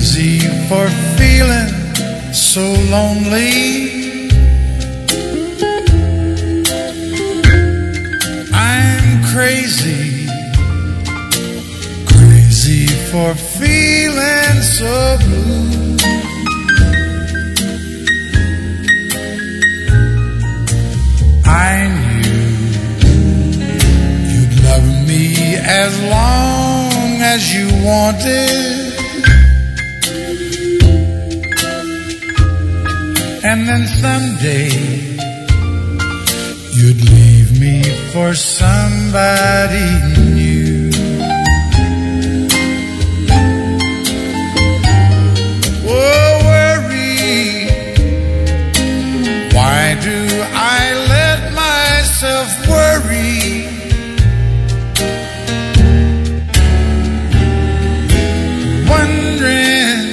crazy for feeling so lonely. I'm crazy, crazy for feeling so blue. I knew you'd love me as long as you wanted, and then someday you'd leave me for somebody new. Oh, worry, why do I let myself worry? Wondering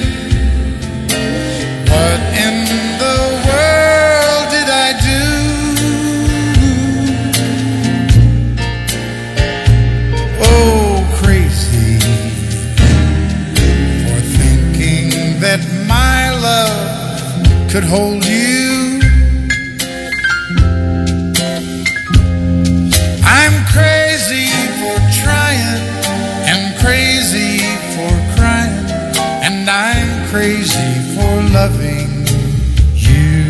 what in the world did I do? Oh, crazy for thinking that my love could hold you. I'm crazy for trying and crazy for crying, and I'm crazy for loving you.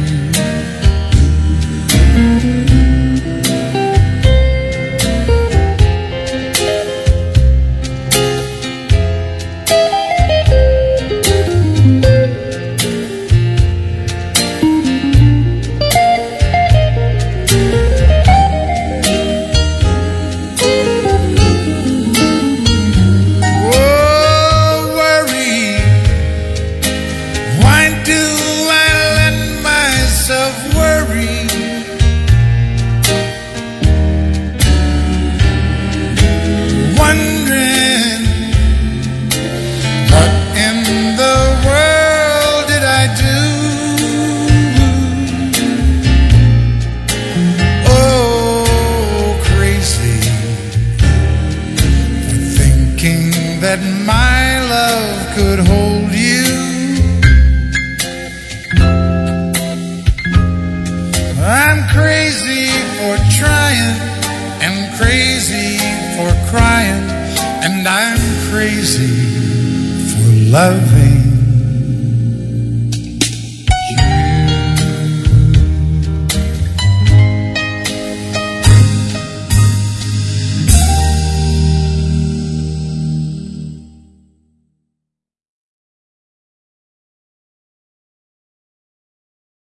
Wondering what in the world did I do? Oh, crazy for thinking that my love could hold you. I'm crazy for trying and crazy for crying, and I'm crazy for loving